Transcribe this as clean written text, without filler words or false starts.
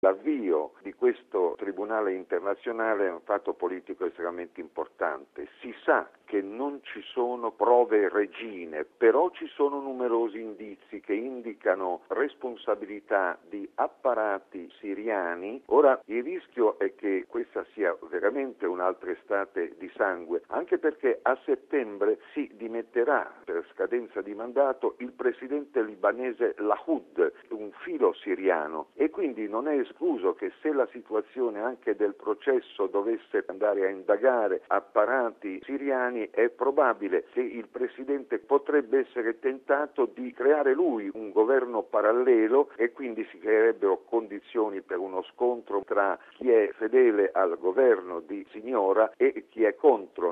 L'avvio di questo tribunale internazionale è un fatto politico estremamente importante. Si sa che non ci sono prove regine, però ci sono numerosi indizi che indicano responsabilità di apparati siriani. Ora, il rischio è che questa sia veramente un'altra estate di sangue, anche perché a settembre si dimetterà per scadenza di mandato il presidente libanese Lahoud, un filo siriano, e quindi non è escluso che se la situazione anche del processo dovesse andare a indagare apparati siriani, è probabile che il presidente potrebbe essere tentato di creare lui un governo parallelo e quindi si creerebbero condizioni per uno scontro tra chi è fedele al governo di Siniora e chi è contro.